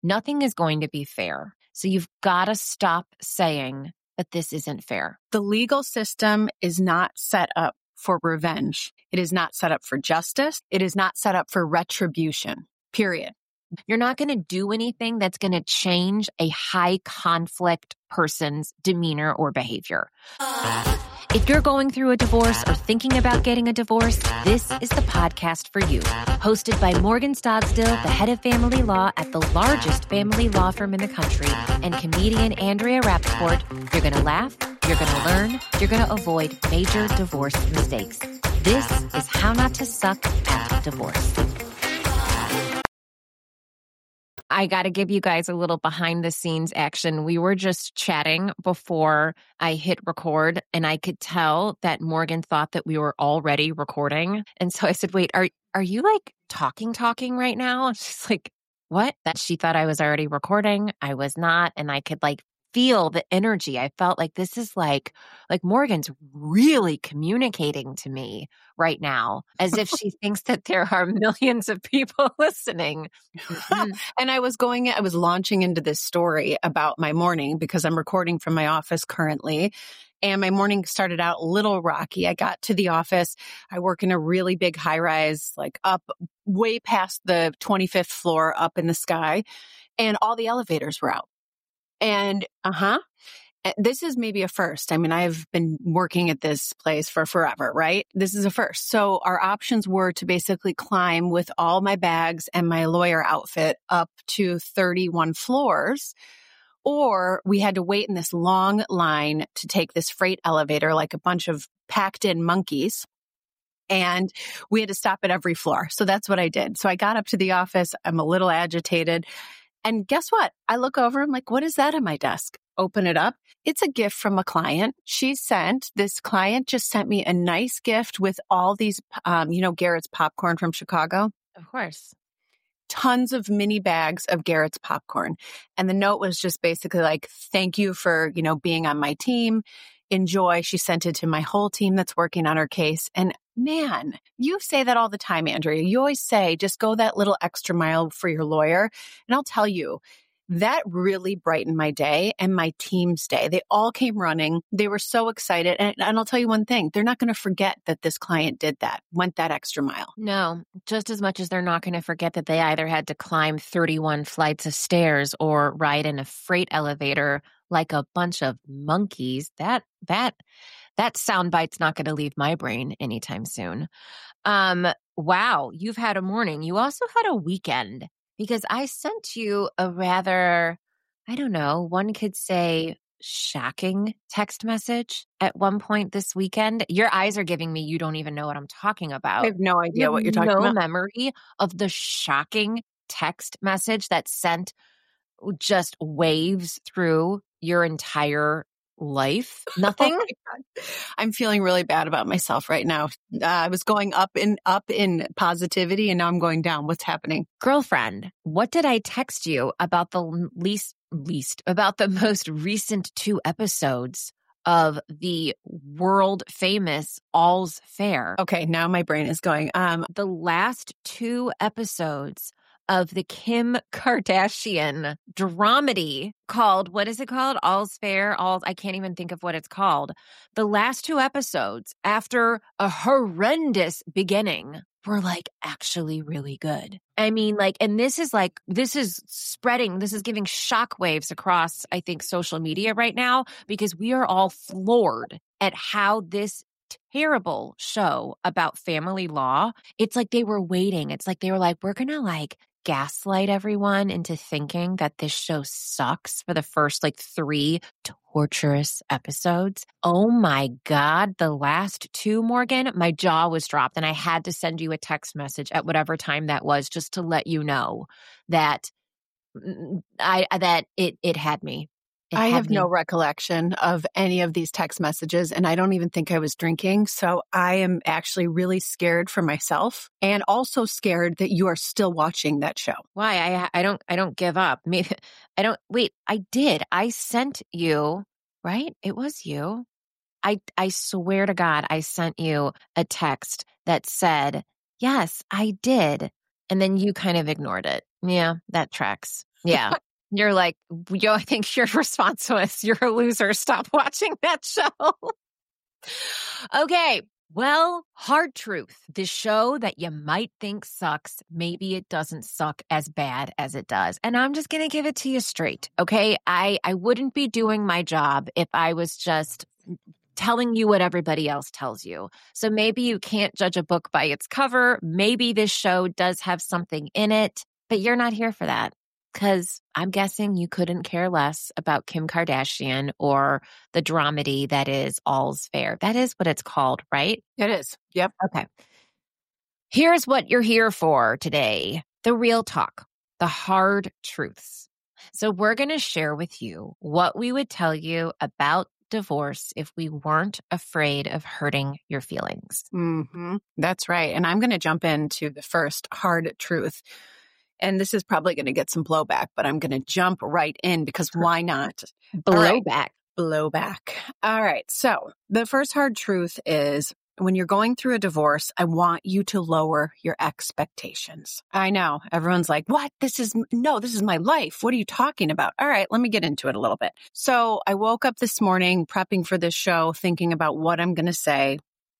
Nothing is going to be fair. So you've got to stop saying that this isn't fair. The legal system is not set up for revenge. It is not set up for justice. It is not set up for retribution, period. You're not going to do anything that's going to change a high conflict person's demeanor or behavior. If you're going through a divorce or thinking about getting a divorce, this is the podcast for you. Hosted by Morgan Stogsdill, the head of family law at the largest family law firm in the country, and comedian Andrea Rappaport, you're going to laugh, you're going to learn, you're going to avoid major divorce mistakes. This is How Not to Suck at Divorce. I got to give you guys a little behind the scenes action. We were just chatting before I hit record, and I could tell that Morgan thought that we were already recording. And so I said, wait, are you like talking right now? And she's like, what? That she thought I was already recording. I was not. And I could like feel the energy. I felt like this is like Morgan's really communicating to me right now, as if she thinks that there are millions of people listening. And I was launching into this story about my morning because I'm recording from my office currently. And my morning started out a little rocky. I got to the office. I work in a really big high rise, like up way past the 25th floor up in the sky. And all the elevators were out. And this is maybe a first. I mean, I've been working at this place for forever, right? This is a first. So our options were to basically climb with all my bags and my lawyer outfit up to 31 floors, or we had to wait in this long line to take this freight elevator like a bunch of packed in monkeys. And we had to stop at every floor. So that's what I did. So I got up to the office. I'm a little agitated. And guess what? I look over, I'm like, what is that on my desk? Open it up. It's a gift from a client. This client just sent me a nice gift with all these, Garrett's popcorn from Chicago. Of course. Tons of mini bags of Garrett's popcorn. And the note was just basically like, thank you for, being on my team. Enjoy. She sent it to my whole team that's working on her case. And man, you say that all the time, Andrea. You always say, just go that little extra mile for your lawyer. And I'll tell you, that really brightened my day and my team's day. They all came running. They were so excited. And I'll tell you one thing, they're not going to forget that this client did that, went that extra mile. No, just as much as they're not going to forget that they either had to climb 31 flights of stairs or ride in a freight elevator like a bunch of monkeys. That soundbite's not going to leave my brain anytime soon. Wow, you've had a morning. You also had a weekend, because I sent you a rather, I don't know, one could say shocking text message at one point this weekend. Your eyes are giving me, you don't even know what I'm talking about. I have no idea what you're talking about. No memory of the shocking text message that sent just waves through your entire life. Nothing. Oh, I'm feeling really bad about myself right now. I was going up in positivity, and now I'm going down. What's happening? Girlfriend, what did I text you about the about the most recent 2 episodes of the world famous All's Fair? Okay, now my brain is going. The last 2 episodes of the Kim Kardashian dramedy called, what is it called? All's Fair? I can't even think of what it's called. The last 2 episodes, after a horrendous beginning, were like actually really good. I mean, and this is spreading, this is giving shockwaves across, I think, social media right now, because we are all floored at how this terrible show about family law, it's like they were waiting. It's like they were like, we're going to gaslight everyone into thinking that this show sucks for the first 3 torturous episodes. Oh my God. The last 2, Morgan, my jaw was dropped, and I had to send you a text message at whatever time that was, just to let you know that it had me. I have no recollection of any of these text messages, and I don't even think I was drinking. So I am actually really scared for myself, and also scared that you are still watching that show. Why? I don't give up. Maybe I don't. Wait, I did. I sent you, right? It was you. I swear to God, I sent you a text that said, yes, I did. And then you kind of ignored it. Yeah, that tracks. Yeah. You're like, yo, I think your response was, you're a loser. Stop watching that show. Okay. Well, Hard Truth, the show that you might think sucks. Maybe it doesn't suck as bad as it does. And I'm just going to give it to you straight. Okay. I wouldn't be doing my job if I was just telling you what everybody else tells you. So maybe you can't judge a book by its cover. Maybe this show does have something in it, but you're not here for that. Because I'm guessing you couldn't care less about Kim Kardashian or the dramedy that is All's Fair. That is what it's called, right? It is. Yep. Okay. Here's what you're here for today. The real talk, the hard truths. So we're going to share with you what we would tell you about divorce if we weren't afraid of hurting your feelings. Mm-hmm. That's right. And I'm going to jump into the first hard truth. And this is probably going to get some blowback, but I'm going to jump right in because why not? Blowback. Blowback. All right. So the first hard truth is when you're going through a divorce, I want you to lower your expectations. I know everyone's like, what? This is my life. What are you talking about? All right. Let me get into it a little bit. So I woke up this morning prepping for this show, thinking about what I'm going to say.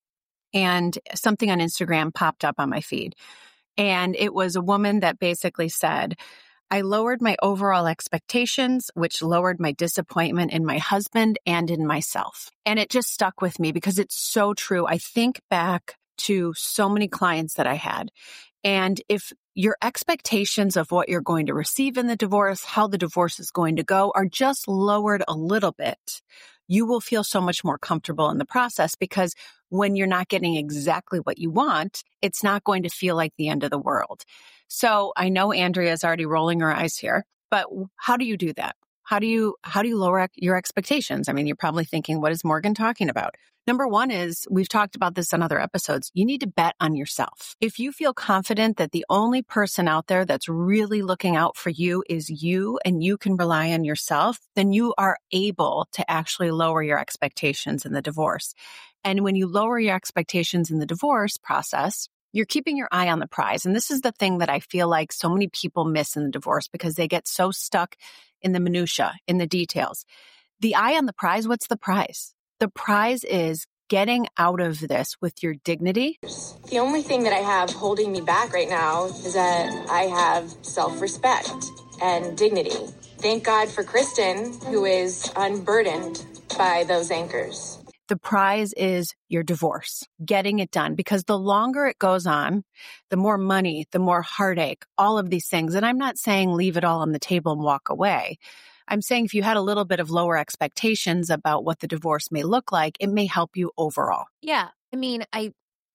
And something on Instagram popped up on my feed. And it was a woman that basically said, I lowered my overall expectations, which lowered my disappointment in my husband and in myself. And it just stuck with me because it's so true. I think back to so many clients that I had. And if your expectations of what you're going to receive in the divorce, how the divorce is going to go, are just lowered a little bit, you will feel so much more comfortable in the process because when you're not getting exactly what you want, it's not going to feel like the end of the world. So I know Andrea is already rolling her eyes here, but how do you do that? How do you lower your expectations? I mean, you're probably thinking, what is Morgan talking about? Number one is, we've talked about this on other episodes, you need to bet on yourself. If you feel confident that the only person out there that's really looking out for you is you and you can rely on yourself, then you are able to actually lower your expectations in the divorce. And when you lower your expectations in the divorce process, you're keeping your eye on the prize. And this is the thing that I feel like so many people miss in the divorce because they get so stuck in the minutia, in the details. The eye on the prize, what's the prize? The prize is getting out of this with your dignity. The only thing that I have holding me back right now is that I have self-respect and dignity. Thank God for Kristen, who is unburdened by those anchors. The prize is your divorce, getting it done, because the longer it goes on, the more money, the more heartache, all of these things. And I'm not saying leave it all on the table and walk away. I'm saying if you had a little bit of lower expectations about what the divorce may look like, it may help you overall. Yeah. I mean, I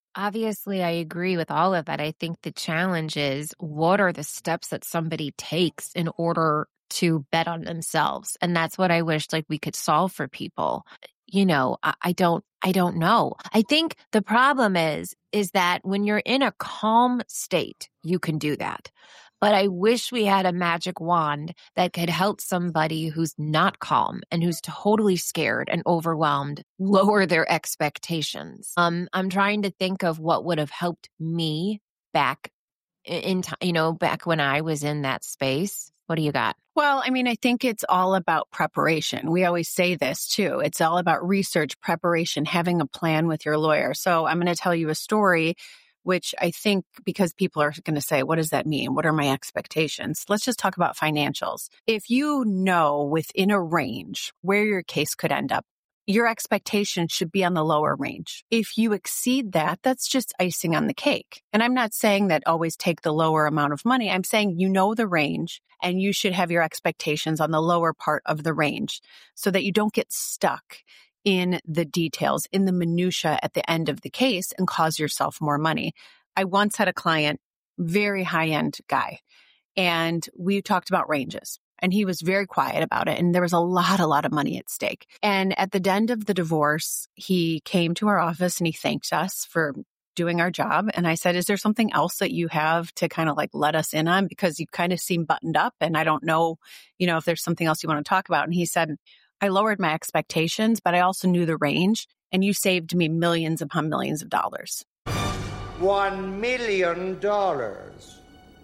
agree with all of that. I think the challenge is, what are the steps that somebody takes in order to bet on themselves? And that's what I wish like we could solve for people. You know, I don't know. I think the problem is that when you're in a calm state, you can do that. But I wish we had a magic wand that could help somebody who's not calm and who's totally scared and overwhelmed lower their expectations. I'm trying to think of what would have helped me back in time, back when I was in that space. What do you got? Well, I mean, I think it's all about preparation. We always say this too. It's all about research, preparation, having a plan with your lawyer. So I'm going to tell you a story, which I think because people are going to say, what does that mean? What are my expectations? Let's just talk about financials. If you know within a range where your case could end up, your expectations should be on the lower range. If you exceed that, that's just icing on the cake. And I'm not saying that always take the lower amount of money. I'm saying you know the range and you should have your expectations on the lower part of the range so that you don't get stuck in the details, in the minutia at the end of the case and cause yourself more money. I once had a client, very high-end guy, and we talked about ranges. And he was very quiet about it. And there was a lot of money at stake. And at the end of the divorce, he came to our office and he thanked us for doing our job. And I said, is there something else that you have to kind of like let us in on? Because you kind of seem buttoned up and I don't know, if there's something else you want to talk about. And he said, I lowered my expectations, but I also knew the range and you saved me millions upon millions of dollars. $1 million.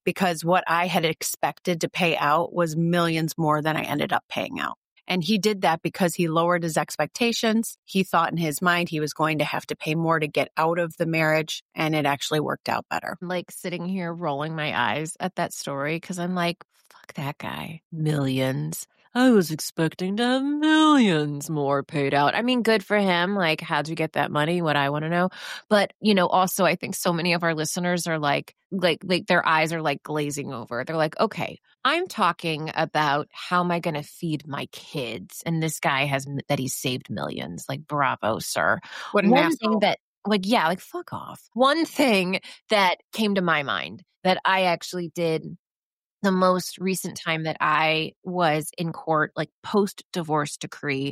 because what I had expected to pay out was millions more than I ended up paying out. And he did that because he lowered his expectations. He thought in his mind he was going to have to pay more to get out of the marriage, and it actually worked out better. I'm like sitting here rolling my eyes at that story because I'm like, fuck that guy. Millions. I was expecting to have millions more paid out. I mean, good for him. Like, how'd you get that money? What I want to know. But, also I think so many of our listeners are like their eyes are like glazing over. They're like, okay, I'm talking about how am I going to feed my kids? And this guy he's saved millions. Like, bravo, sir. What an asshole. Fuck off. One thing that came to my mind that I actually did the most recent time that I was in court, like post-divorce decree,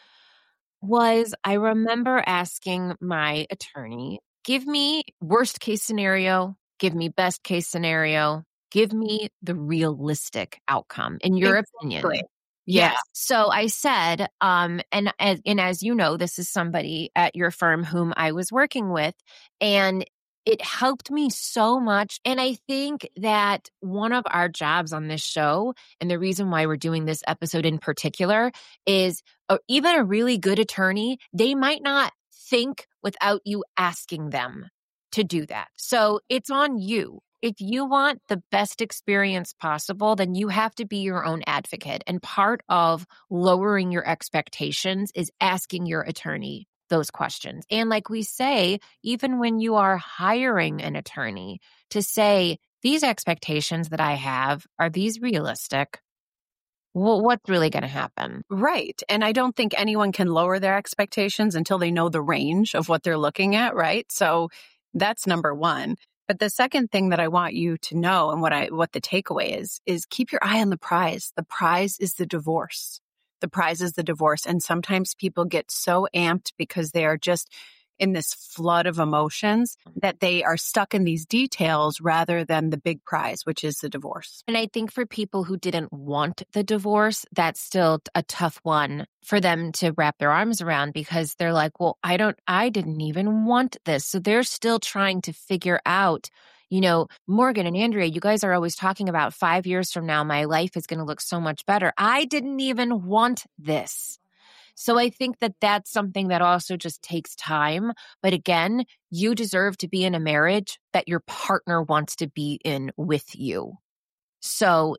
was I remember asking my attorney, give me worst case scenario, give me best case scenario, give me the realistic outcome in your opinion. Yeah. So I said, and as you know, this is somebody at your firm whom I was working with, and it helped me so much. And I think that one of our jobs on this show, and the reason why we're doing this episode in particular, is even a really good attorney, they might not think without you asking them to do that. So it's on you. If you want the best experience possible, then you have to be your own advocate. And part of lowering your expectations is asking your attorney those questions. And like we say, even when you are hiring an attorney, to say, these expectations that I have, are these realistic? Well, what's really going to happen? Right. And I don't think anyone can lower their expectations until they know the range of what they're looking at, right? So that's number one. But the second thing that I want you to know and what the takeaway is keep your eye on the prize. The prize is the divorce. The prize is the divorce. And sometimes people get so amped because they are just in this flood of emotions that they are stuck in these details rather than the big prize, which is the divorce. And I think for people who didn't want the divorce, that's still a tough one for them to wrap their arms around, because they're like, well, I didn't even want this. So they're still trying to figure out, Morgan and Andrea, you guys are always talking about 5 years from now, my life is going to look so much better. I didn't even want this. So I think that that's something that also just takes time. But again, you deserve to be in a marriage that your partner wants to be in with you. So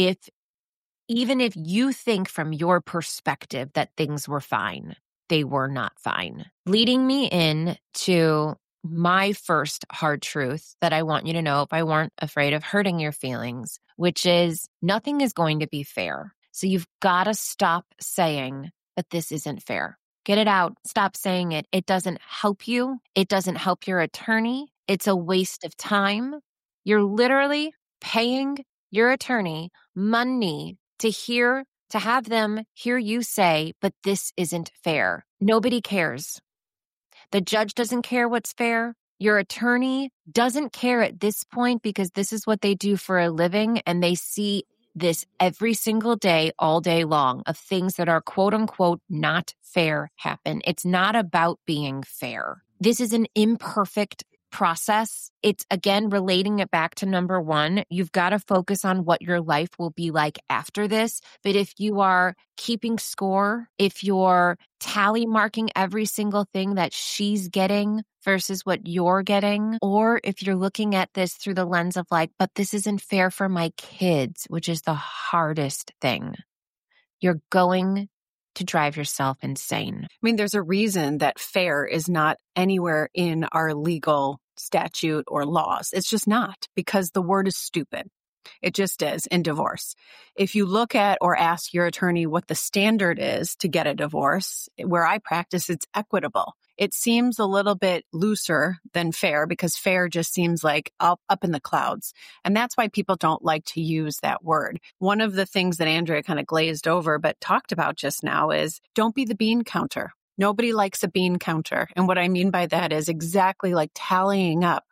even if you think from your perspective that things were fine, they were not fine. Leading me in to my first hard truth that I want you to know if I weren't afraid of hurting your feelings, which is nothing is going to be fair. So you've got to stop saying that this isn't fair. Get it out. Stop saying it. It doesn't help you. It doesn't help your attorney. It's a waste of time. You're literally paying your attorney money to have them hear you say, but this isn't fair. Nobody cares. The judge doesn't care what's fair. Your attorney doesn't care at this point because this is what they do for a living, and they see this every single day, all day long, of things that are quote unquote not fair happen. It's not about being fair. This is an imperfect process. It's again, relating it back to number one, you've got to focus on what your life will be like after this. But if you are keeping score, if you're tally marking every single thing that she's getting versus what you're getting, or if you're looking at this through the lens of like, but this isn't fair for my kids, which is the hardest thing, you're going to drive yourself insane. I mean, there's a reason that fair is not anywhere in our legal statute or laws. It's just not, because the word is stupid. It just is in divorce. If you look at or ask your attorney what the standard is to get a divorce, where I practice, it's equitable. It seems a little bit looser than fair, because fair just seems like up in the clouds. And that's why people don't like to use that word. One of the things that Andrea kind of glazed over but talked about just now is don't be the bean counter. Nobody likes a bean counter. And what I mean by that is exactly like tallying up.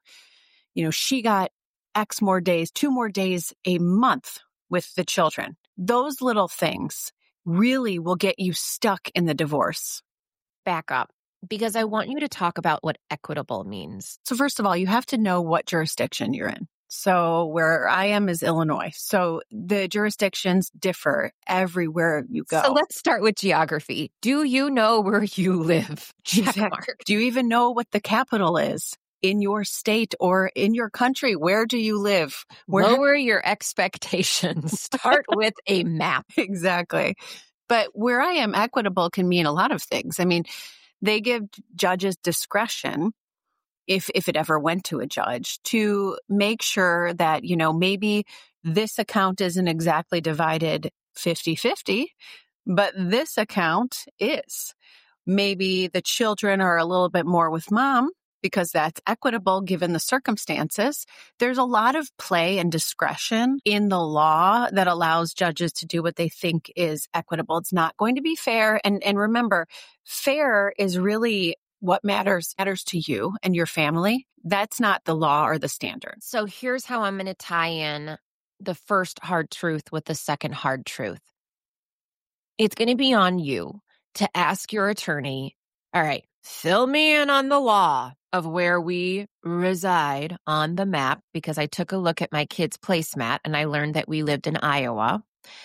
She got X more days, 2 more days a month with the children. Those little things really will get you stuck in the divorce. Back up, because I want you to talk about what equitable means. So first of all, you have to know what jurisdiction you're in. So where I am is Illinois. So the jurisdictions differ everywhere you go. So let's start with geography. Do you know where you live? Check mark. Do you even know what the capital is in your state or in your country? Where do you live? Lower your expectations. Start with a map. Exactly. But where I am, equitable can mean a lot of things. I mean, they give judges discretion, if it ever went to a judge, to make sure that, maybe this account isn't exactly divided 50-50, but this account is. Maybe the children are a little bit more with mom because that's equitable given the circumstances. There's a lot of play and discretion in the law that allows judges to do what they think is equitable. It's not going to be fair. And remember, fair is really what matters to you and your family. That's not the law or the standard. So here's how I'm going to tie in the first hard truth with the second hard truth. It's going to be on you to ask your attorney, all right, fill me in on the law of where we reside on the map, because I took a look at my kid's placemat and I learned that we lived in Iowa.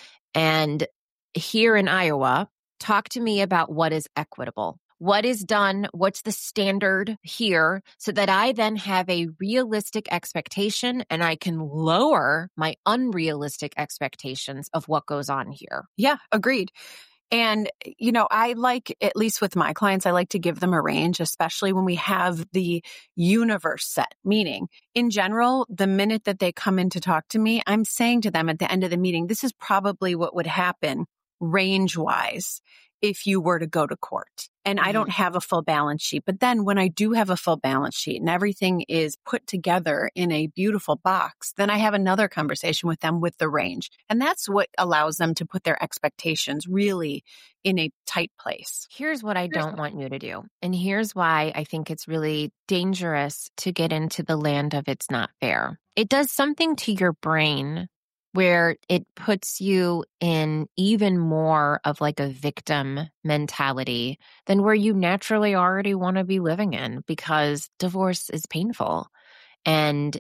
And here in Iowa, talk to me about what is equitable. What is done? What's the standard here so that I then have a realistic expectation and I can lower my unrealistic expectations of what goes on here? Yeah, agreed. And, I like, at least with my clients, I like to give them a range, especially when we have the universe set. Meaning, in general, the minute that they come in to talk to me, I'm saying to them at the end of the meeting, this is probably what would happen range-wise if you were to go to court. And I don't have a full balance sheet. But then when I do have a full balance sheet and everything is put together in a beautiful box, then I have another conversation with them with the range. And that's what allows them to put their expectations really in a tight place. Here's what I don't want you to do. And here's why I think it's really dangerous to get into the land of it's not fair. It does something to your brain where it puts you in even more of like a victim mentality than where you naturally already want to be living in, because divorce is painful. And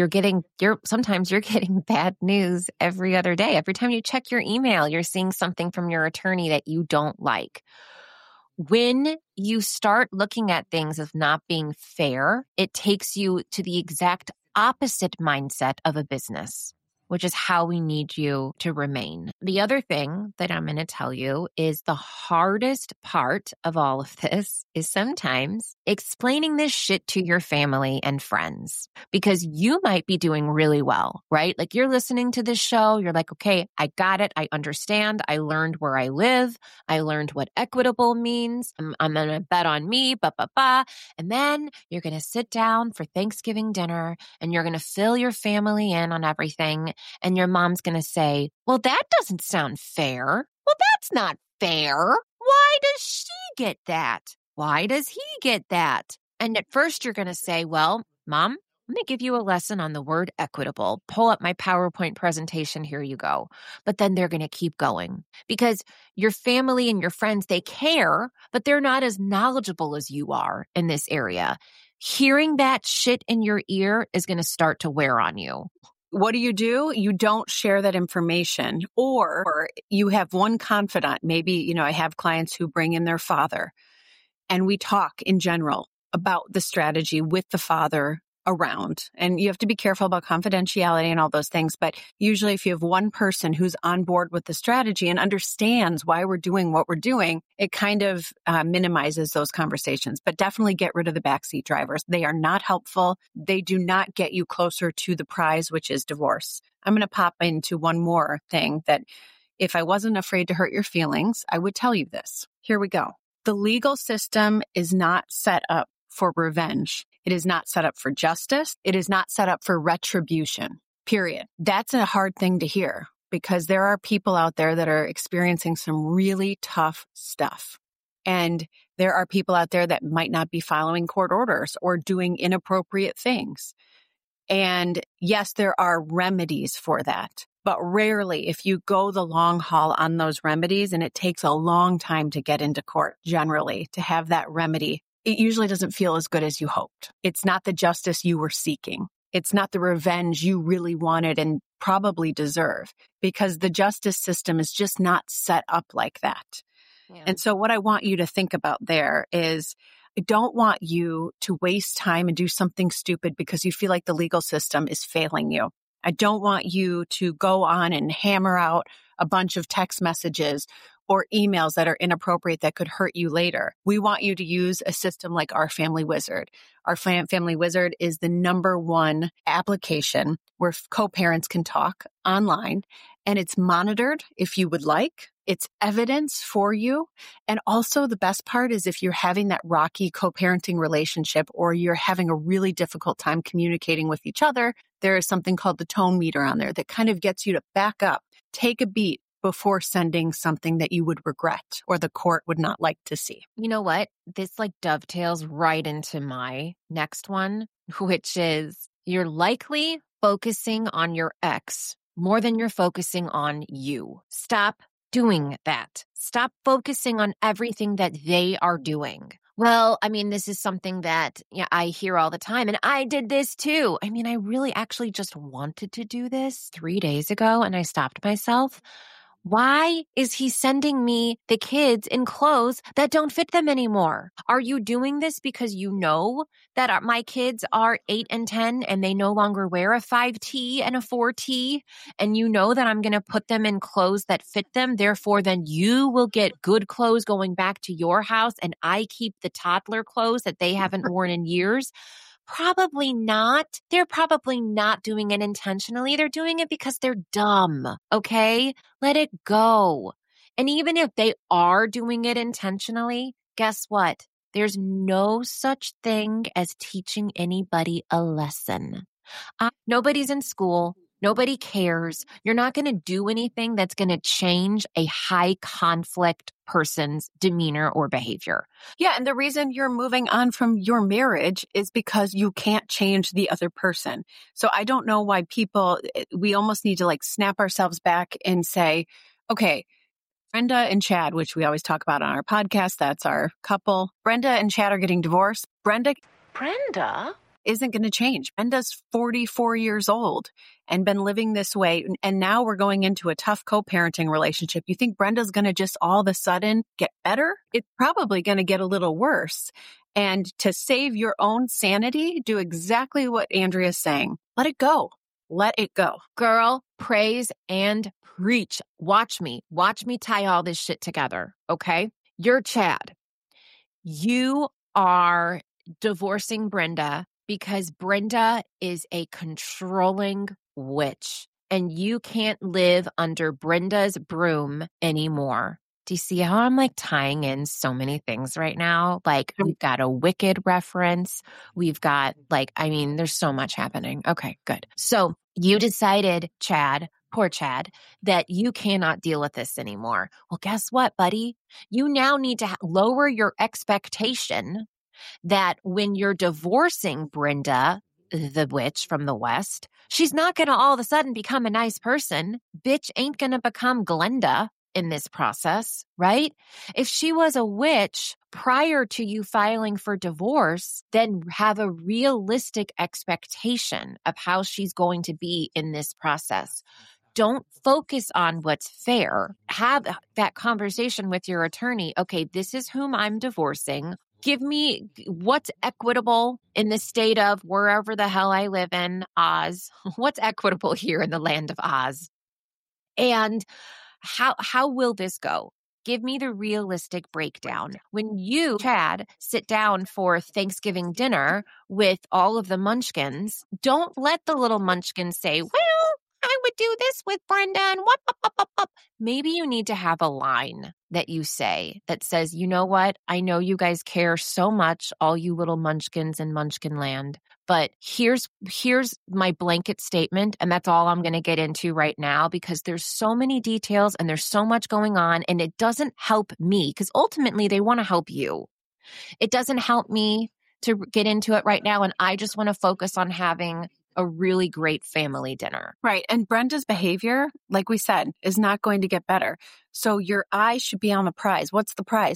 sometimes you're getting bad news every other day. Every time you check your email, you're seeing something from your attorney that you don't like. When you start looking at things as not being fair, it takes you to the exact opposite mindset of a business, which is how we need you to remain. The other thing that I'm going to tell you is the hardest part of all of this is sometimes explaining this shit to your family and friends, because you might be doing really well, right? Like you're listening to this show, you're like, okay, I got it. I understand. I learned where I live. I learned what equitable means. I'm going to bet on me, And then you're going to sit down for Thanksgiving dinner and you're going to fill your family in on everything. And your mom's going to say, well, that doesn't sound fair. Well, that's not fair. Why does she get that? Why does he get that? And at first you're going to say, well, Mom, let me give you a lesson on the word equitable. Pull up my PowerPoint presentation. Here you go. But then they're going to keep going because your family and your friends, they care, but they're not as knowledgeable as you are in this area. Hearing that shit in your ear is going to start to wear on you. What do? You don't share that information, or you have one confidant. Maybe, I have clients who bring in their father and we talk in general about the strategy with the father around. And you have to be careful about confidentiality and all those things. But usually if you have one person who's on board with the strategy and understands why we're doing what we're doing, it kind of minimizes those conversations. But definitely get rid of the backseat drivers. They are not helpful. They do not get you closer to the prize, which is divorce. I'm going to pop into one more thing that if I wasn't afraid to hurt your feelings, I would tell you this. Here we go. The legal system is not set up for revenge. It is not set up for justice. It is not set up for retribution, period. That's a hard thing to hear because there are people out there that are experiencing some really tough stuff. And there are people out there that might not be following court orders or doing inappropriate things. And yes, there are remedies for that. But rarely, if you go the long haul on those remedies, and it takes a long time to get into court generally to have that remedy, it usually doesn't feel as good as you hoped. It's not the justice you were seeking. It's not the revenge you really wanted and probably deserve, because the justice system is just not set up like that. Yeah. And so what I want you to think about there is, I don't want you to waste time and do something stupid because you feel like the legal system is failing you. I don't want you to go on and hammer out a bunch of text messages or emails that are inappropriate that could hurt you later. We want you to use a system like Our Family Wizard. Our Family Wizard is the #1 application where co-parents can talk online, and it's monitored if you would like. It's evidence for you. And also the best part is if you're having that rocky co-parenting relationship or you're having a really difficult time communicating with each other, there is something called the tone meter on there that kind of gets you to back up, take a beat before sending something that you would regret or the court would not like to see. You know what? This dovetails right into my next one, which is you're likely focusing on your ex more than you're focusing on you. Stop doing that. Stop focusing on everything that they are doing. Well, I mean, this is something that I hear all the time, and I did this too. I mean, I really actually just wanted to do this 3 days ago, and I stopped myself. Why is he sending me the kids in clothes that don't fit them anymore? Are you doing this because you know that my kids are 8 and 10 and they no longer wear a 5T and a 4T, and you know that I'm going to put them in clothes that fit them? Therefore, then you will get good clothes going back to your house and I keep the toddler clothes that they haven't worn in years? Probably not. They're probably not doing it intentionally. They're doing it because they're dumb. Okay? Let it go. And even if they are doing it intentionally, guess what? There's no such thing as teaching anybody a lesson. Nobody's in school. Nobody cares. You're not going to do anything that's going to change a high conflict person's demeanor or behavior. Yeah. And the reason you're moving on from your marriage is because you can't change the other person. So I don't know why we almost need to snap ourselves back and say, okay, Brenda and Chad, which we always talk about on our podcast, that's our couple. Brenda and Chad are getting divorced. Brenda isn't going to change. Brenda's 44 years old and been living this way. And now we're going into a tough co-parenting relationship. You think Brenda's going to just all of a sudden get better? It's probably going to get a little worse. And to save your own sanity, do exactly what Andrea's saying. Let it go. Let it go. Girl, praise and preach. Watch me tie all this shit together. Okay. You're Chad. You are divorcing Brenda because Brenda is a controlling witch and you can't live under Brenda's broom anymore. Do you see how I'm tying in so many things right now? We've got a Wicked reference. We've got there's so much happening. Okay, good. So you decided, Chad, poor Chad, that you cannot deal with this anymore. Well, guess what, buddy? You now need to lower your expectation that when you're divorcing Brenda, the witch from the West, she's not going to all of a sudden become a nice person. Bitch ain't going to become Glenda in this process, right? If she was a witch prior to you filing for divorce, then have a realistic expectation of how she's going to be in this process. Don't focus on what's fair. Have that conversation with your attorney. Okay, this is whom I'm divorcing. Give me what's equitable in the state of wherever the hell I live in, Oz. What's equitable here in the land of Oz? And how will this go? Give me the realistic breakdown. When you, Chad, sit down for Thanksgiving dinner with all of the munchkins, don't let the little munchkins say, well, I would do this with Brenda and what? Maybe you need to have a line that you say that says, you know what? I know you guys care so much, all you little munchkins in Munchkin land, but here's my blanket statement. And that's all I'm going to get into right now because there's so many details and there's so much going on and it doesn't help me because ultimately they want to help you. It doesn't help me to get into it right now. And I just want to focus on having a really great family dinner. Right. And Brenda's behavior, like we said, is not going to get better. So your eye should be on the prize. What's the prize?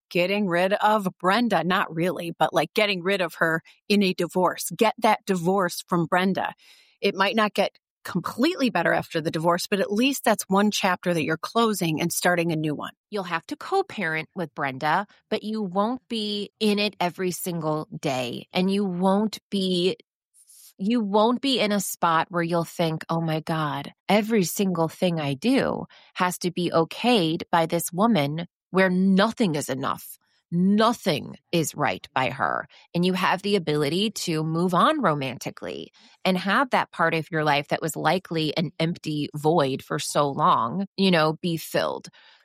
getting rid of Brenda. Not really, but like getting rid of her in a divorce. Get that divorce from Brenda. It might not get completely better after the divorce, but at least that's one chapter that you're closing and starting a new one. You'll have to co-parent with Brenda, but you won't be in it every single day. And you won't be in a spot where you'll think, oh my God, every single thing I do has to be okayed by this woman where nothing is enough. Nothing is right by her. And you have the ability to move on romantically and have that part of your life that was likely an empty void for so long, be filled.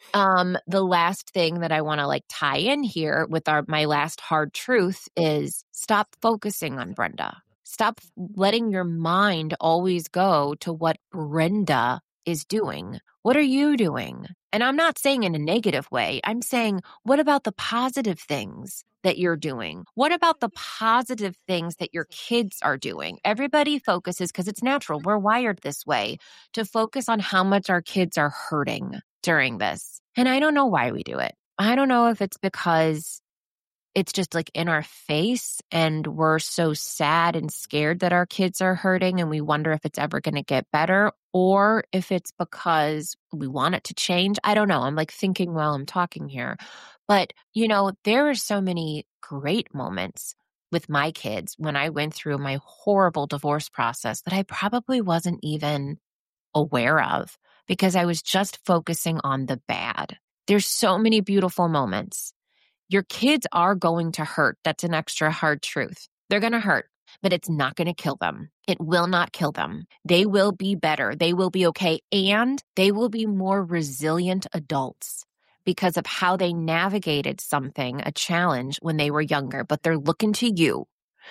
The last thing that I want to tie in here with my last hard truth is stop focusing on Brenda. Stop letting your mind always go to what Brenda is doing. What are you doing? And I'm not saying in a negative way. I'm saying, what about the positive things that you're doing? What about the positive things that your kids are doing? Everybody focuses, because it's natural, we're wired this way, to focus on how much our kids are hurting during this. And I don't know why we do it. I don't know if it's because it's just in our face and we're so sad and scared that our kids are hurting and we wonder if it's ever going to get better, or if it's because we want it to change. I don't know. I'm thinking while I'm talking here. But, there are so many great moments with my kids when I went through my horrible divorce process that I probably wasn't even aware of because I was just focusing on the bad. There's so many beautiful moments. Your kids are going to hurt. That's an extra hard truth. They're going to hurt, but it's not going to kill them. It will not kill them. They will be better. They will be okay. And they will be more resilient adults because of how they navigated a challenge when they were younger, but they're looking to you.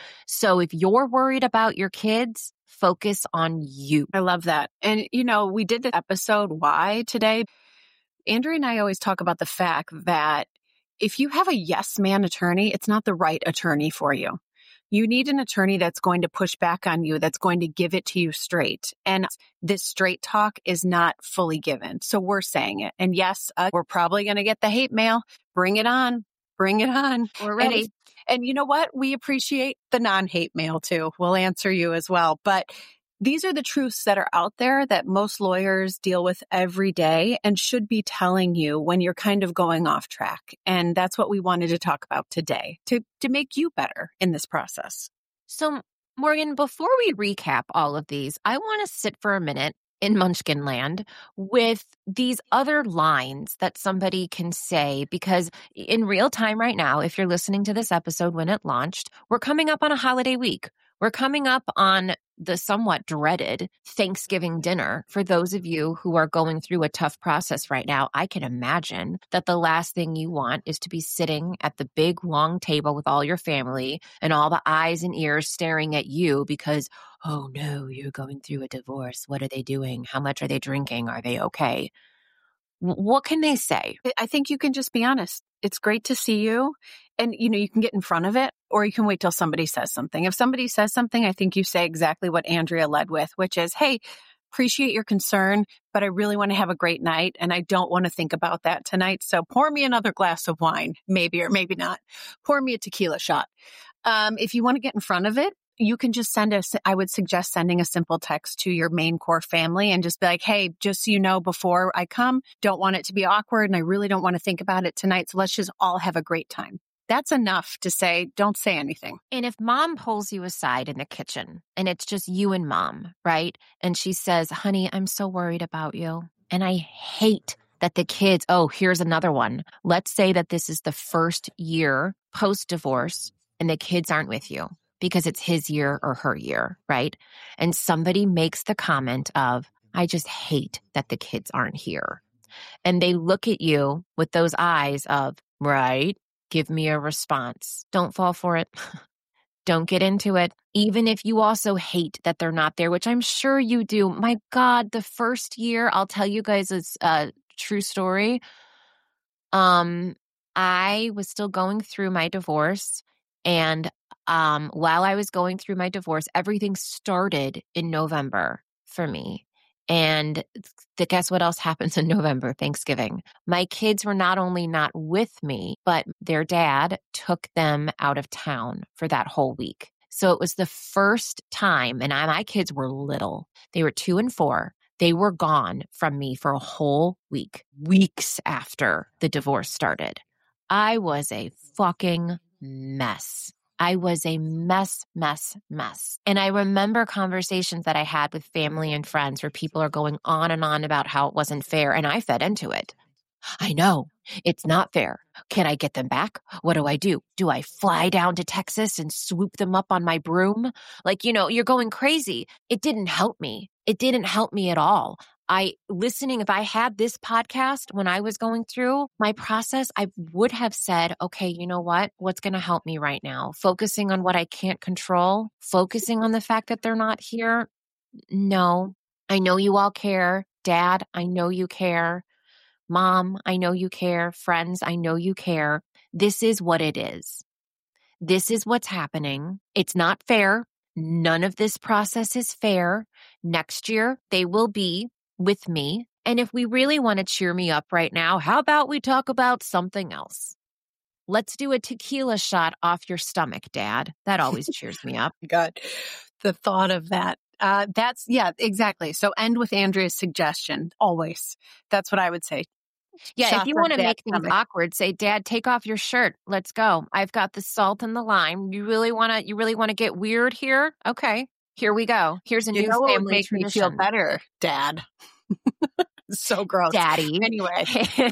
So if you're worried about your kids, focus on you. I love that. And, we did the episode Why today. Andrea and I always talk about the fact that if you have a yes man attorney, it's not the right attorney for you. You need an attorney that's going to push back on you, that's going to give it to you straight. And this straight talk is not fully given. So we're saying it. And yes, we're probably going to get the hate mail. Bring it on. Bring it on. We're ready. And you know what? We appreciate the non-hate mail too. We'll answer you as well. But these are the truths that are out there that most lawyers deal with every day and should be telling you when you're kind of going off track. And that's what we wanted to talk about today to make you better in this process. So, Morgan, before we recap all of these, I want to sit for a minute in Munchkin land with these other lines that somebody can say, because in real time right now, if you're listening to this episode when it launched, we're coming up on a holiday week. We're coming up on the somewhat dreaded Thanksgiving dinner. For those of you who are going through a tough process right now, I can imagine that the last thing you want is to be sitting at the big, long table with all your family and all the eyes and ears staring at you because, oh no, you're going through a divorce. What are they doing? How much are they drinking? Are they okay? What can they say? I think you can just be honest. It's great to see you. And, you can get in front of it, or you can wait till somebody says something. If somebody says something, I think you say exactly what Andrea led with, which is, hey, appreciate your concern, but I really want to have a great night. And I don't want to think about that tonight. So pour me another glass of wine, maybe, or maybe not. Pour me a tequila shot. If you want to get in front of it, you can just I would suggest sending a simple text to your main core family and just be like, hey, just so you know, before I come, don't want it to be awkward. And I really don't want to think about it tonight. So let's just all have a great time. That's enough to say, don't say anything. And if mom pulls you aside in the kitchen and it's just you and mom, right? And she says, honey, I'm so worried about you. And I hate that the kids, here's another one. Let's say that this is the first year post-divorce and the kids aren't with you because it's his year or her year, right? And somebody makes the comment of, I just hate that the kids aren't here. And they look at you with those eyes of, right? Give me a response. Don't fall for it. Don't get into it. Even if you also hate that they're not there, which I'm sure you do. My God, the first year, I'll tell you guys a true story. I was still going through my divorce. And while I was going through my divorce, everything started in November for me. And guess what else happens in November? Thanksgiving. My kids were not only not with me, but their dad took them out of town for that whole week. So it was the first time, and my kids were little. They were 2 and 4. They were gone from me for a whole week, weeks after the divorce started. I was a fucking mess. I was a mess. And I remember conversations that I had with family and friends where people are going on and on about how it wasn't fair, and I fed into it. I know it's not fair. Can I get them back? What do I do? Do I fly down to Texas and swoop them up on my broom? Like, you're going crazy. It didn't help me. It didn't help me at all. If I had this podcast when I was going through my process, I would have said, okay, you know what? What's going to help me right now? Focusing on what I can't control, focusing on the fact that they're not here. No, I know you all care. Dad, I know you care. Mom, I know you care. Friends, I know you care. This is what it is. This is what's happening. It's not fair. None of this process is fair. Next year, they will be with me. And if we really want to cheer me up right now, how about we talk about something else? Let's do a tequila shot off your stomach, Dad. That always cheers me up. God, the thought of that. Yeah, exactly. So end with Andrea's suggestion. Always. That's what I would say. Yeah, Shot if you for want to Dad's make things stomach. awkward, say, Dad, take off your shirt. Let's go. I've got the salt and the lime. You really want to get weird here? Okay, here we go. Here's a new what would family make me tradition. feel better, Dad? So gross. Daddy. Anyway,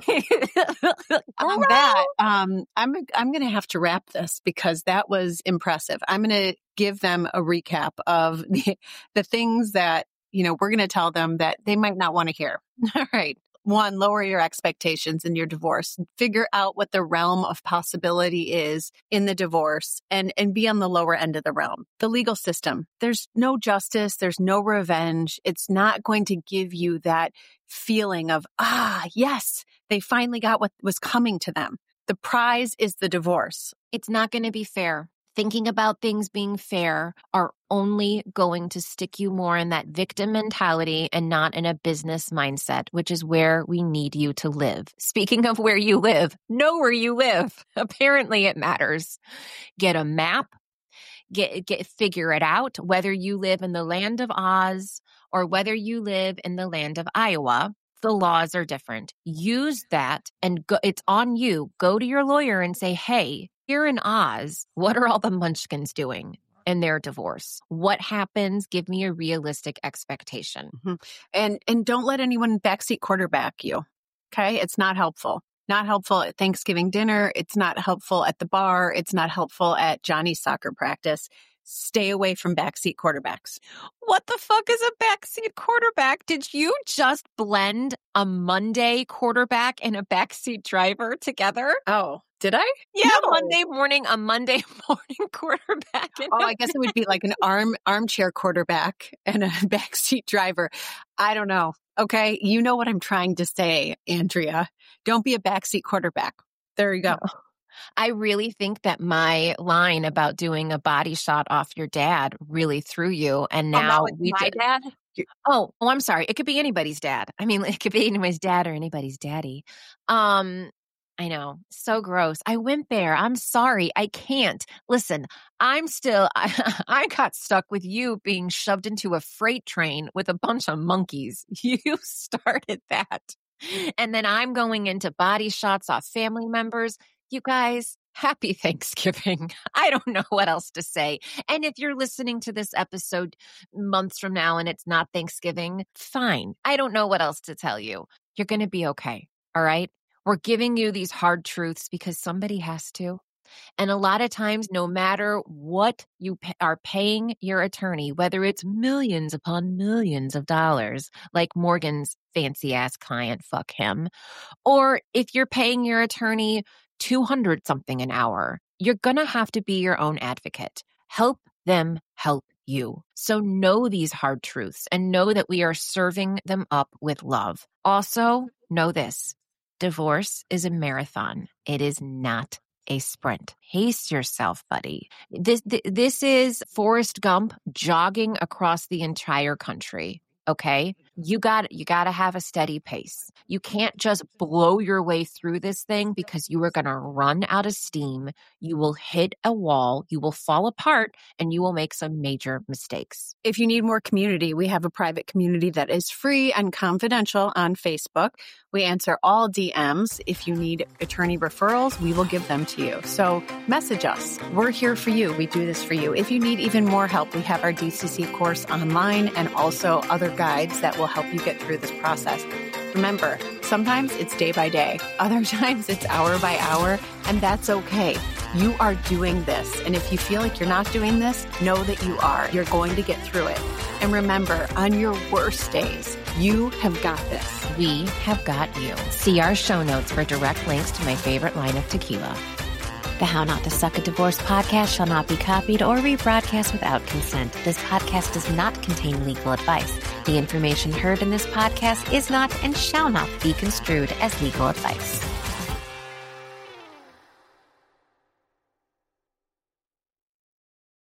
on that, I'm going to have to wrap this because that was impressive. I'm going to give them a recap of the things that, we're going to tell them that they might not want to hear. All right. 1, lower your expectations in your divorce. Figure out what the realm of possibility is in the divorce and be on the lower end of the realm. The legal system, there's no justice. There's no revenge. It's not going to give you that feeling of, yes, they finally got what was coming to them. The prize is the divorce. It's not going to be fair. Thinking about things being fair are only going to stick you more in that victim mentality and not in a business mindset, which is where we need you to live. Speaking of where you live, know where you live. Apparently it matters. Get a map. Figure it out, whether you live in the land of Oz or whether you live in the land of Iowa. The laws are different. Use that and it's on you. Go to your lawyer and say, hey, here in Oz, what are all the munchkins doing in their divorce? What happens? Give me a realistic expectation. Mm-hmm. And don't let anyone backseat quarterback you. Okay? It's not helpful. Not helpful at Thanksgiving dinner. It's not helpful at the bar. It's not helpful at Johnny's soccer practice. Stay away from backseat quarterbacks. What the fuck is a backseat quarterback? Did you just blend a Monday quarterback and a backseat driver together? Oh, did I? Yeah, No. a Monday morning quarterback. I guess it would be like an armchair quarterback and a backseat driver. I don't know. Okay. You know what I'm trying to say, Andrea. Don't be a backseat quarterback. There you go. No. I really think that my line about doing a body shot off your dad really threw you. And now my dad? Oh, I'm sorry. It could be anybody's dad. I mean, it could be anybody's dad or anybody's daddy. I know. So gross. I went there. I'm sorry. I can't. Listen, I got stuck with you being shoved into a freight train with a bunch of monkeys. You started that. And then I'm going into body shots off family members. You guys, happy Thanksgiving. I don't know what else to say. And if you're listening to this episode months from now and it's not Thanksgiving, fine. I don't know what else to tell you. You're going to be okay. All right? We're giving you these hard truths because somebody has to. And a lot of times, no matter what you are paying your attorney, whether it's millions upon millions of dollars, like Morgan's fancy ass client, fuck him, or if you're paying your attorney 200 something an hour, you're going to have to be your own advocate. Help them help you. So know these hard truths and know that we are serving them up with love. Also, know this. Divorce is a marathon. It is not a sprint. Pace yourself, buddy. This is Forrest Gump jogging across the entire country. Okay? You got to have a steady pace. You can't just blow your way through this thing because you are going to run out of steam. You will hit a wall, you will fall apart, and you will make some major mistakes. If you need more community, we have a private community that is free and confidential on Facebook. We answer all DMs. If you need attorney referrals, we will give them to you. So message us. We're here for you. We do this for you. If you need even more help, we have our DCC course online and also other guides that will help you get through this process. Remember, sometimes it's day by day. Other times it's hour by hour, and that's okay. You are doing this. And if you feel like you're not doing this, know that you are. You're going to get through it. And remember, on your worst days, you have got this. We have got you. See our show notes for direct links to my favorite line of tequila. The How Not to Suck a Divorce podcast shall not be copied or rebroadcast without consent. This podcast does not contain legal advice. The information heard in this podcast is not and shall not be construed as legal advice.